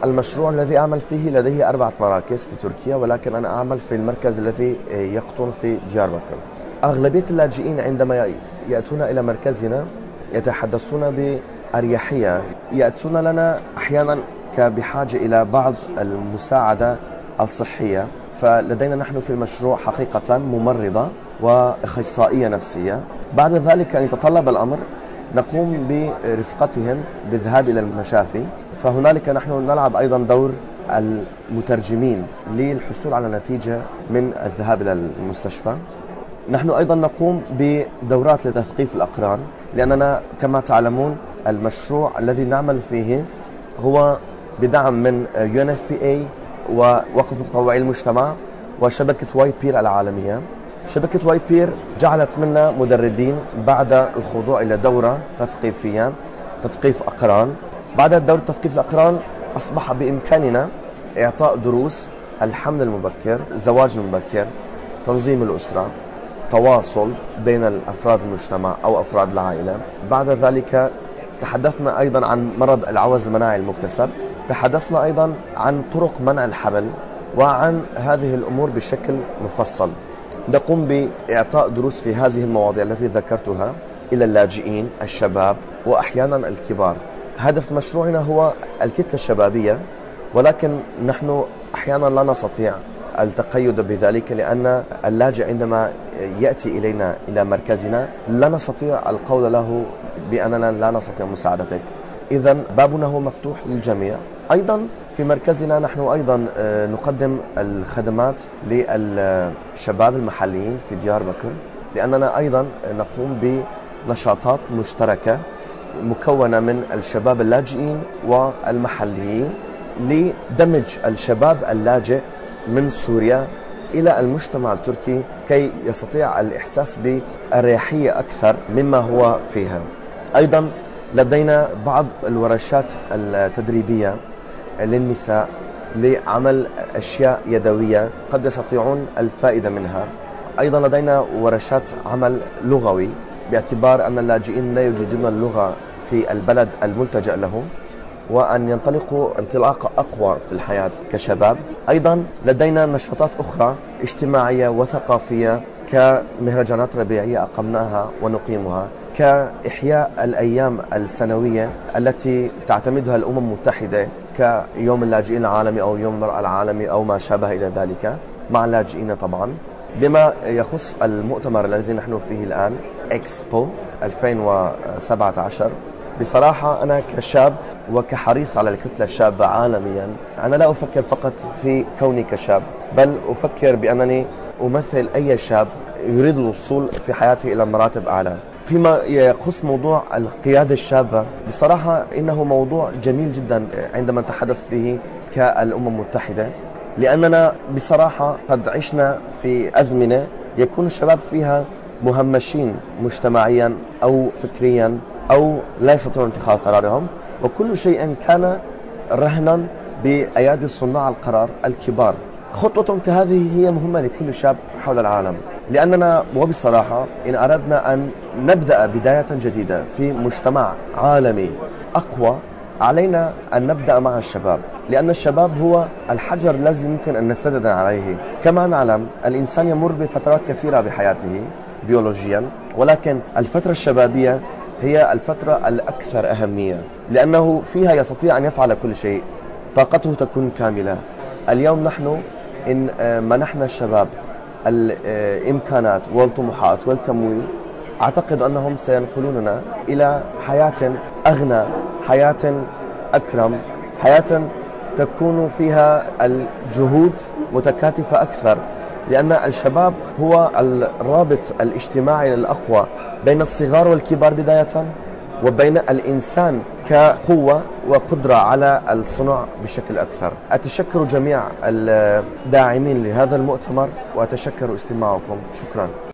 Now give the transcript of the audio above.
المشروع الذي أعمل فيه لديه 4 مراكز في تركيا، ولكن أنا أعمل في المركز الذي يقطن في دياربكر. أغلبية اللاجئين عندما يأتون إلى مركزنا يتحدثون بأريحية، يأتون لنا أحيانا بحاجة إلى بعض المساعدة الصحية، فلدينا نحن في المشروع حقيقة ممرضة وأخصائية نفسية. بعد ذلك أن يتطلب الأمر نقوم برفقتهم بالذهاب إلى المشافي، فهنالك نحن نلعب أيضا دور المترجمين للحصول على نتيجة من الذهاب إلى المستشفى. نحن أيضا نقوم بدورات لتثقيف الأقران، لأننا كما تعلمون المشروع الذي نعمل فيه هو بدعم من UNFPA ووقف تطوعي المجتمع وشبكة واي بير العالمية. شبكة واي بير جعلت منا مدربين بعد الخضوع إلى دورة تثقيفية تثقيف أقران. بعد الدورة تثقيف الأقران أصبح بإمكاننا إعطاء دروس الحمل المبكر، الزواج المبكر، تنظيم الأسرة، تواصل بين الأفراد المجتمع أو أفراد العائلة. بعد ذلك تحدثنا أيضا عن مرض العوز المناعي المكتسب، تحدثنا أيضا عن طرق منع الحمل وعن هذه الأمور بشكل مفصل. نقوم بإعطاء دروس في هذه المواضيع التي ذكرتها إلى اللاجئين الشباب وأحيانا الكبار. هدف مشروعنا هو الكتلة الشبابية، ولكن نحن أحيانا لا نستطيع التقيد بذلك، لأن اللاجئ عندما يأتي إلينا إلى مركزنا لا نستطيع القول له بأننا لا نستطيع مساعدتك. إذن بابنا هو مفتوح للجميع. أيضا في مركزنا نحن أيضا نقدم الخدمات للشباب المحليين في دياربكر، لأننا أيضا نقوم بنشاطات مشتركة مكونة من الشباب اللاجئين والمحليين لدمج الشباب اللاجئ من سوريا إلى المجتمع التركي كي يستطيع الإحساس بأريحية أكثر مما هو فيها. أيضا لدينا بعض الورشات التدريبية للنساء لعمل أشياء يدوية قد يستطيعون الفائدة منها. أيضا لدينا ورشات عمل لغوي، باعتبار أن اللاجئين لا يجدون اللغة في البلد الملتجأ لهم، وأن ينطلقوا انطلاقة أقوى في الحياة كشباب. أيضا لدينا نشاطات أخرى اجتماعية وثقافية كمهرجانات ربيعية أقمناها ونقيمها، كإحياء الأيام السنوية التي تعتمدها الأمم المتحدة كيوم اللاجئين العالمي أو يوم المرأة العالمي أو ما شابه إلى ذلك مع اللاجئين طبعا. بما يخص المؤتمر الذي نحن فيه الآن إكسبو 2017، بصراحة أنا كشاب وكحريص على الكتلة الشابة عالميا، أنا لا أفكر فقط في كوني كشاب، بل أفكر بأنني أمثل أي شاب يريد الوصول في حياته إلى مراتب أعلى. فيما يخص موضوع القيادة الشابة، بصراحة إنه موضوع جميل جدا عندما نتحدث فيه كالأمم المتحدة، لأننا بصراحة قد عشنا في أزمنة يكون الشباب فيها مهمشين مجتمعيا أو فكريا أو لا يستطيعون اتخاذ قرارهم، وكل شيء كان رهنا بأيادي صناع القرار الكبار. خطوة كهذه هي مهمة لكل شاب حول العالم، لأننا وبصراحة إن أردنا أن نبدأ بداية جديدة في مجتمع عالمي أقوى، علينا أن نبدأ مع الشباب، لأن الشباب هو الحجر الذي يمكن أن نستند عليه. كما نعلم الإنسان يمر بفترات كثيرة بحياته بيولوجيا، ولكن الفترة الشبابية هي الفترة الأكثر أهمية، لأنه فيها يستطيع أن يفعل كل شيء، طاقته تكون كاملة. اليوم نحن إن منحنا الشباب الإمكانات والطموحات والتمويل، أعتقد أنهم سينقلوننا إلى حياة أغنى، حياة أكرم، حياة تكون فيها الجهود متكاتفة أكثر، لأن الشباب هو الرابط الاجتماعي الأقوى بين الصغار والكبار بداية، وبين الإنسان كقوة وقدرة على الصنع بشكل أكثر. أتشكر جميع الداعمين لهذا المؤتمر وأتشكر استماعكم. شكرا.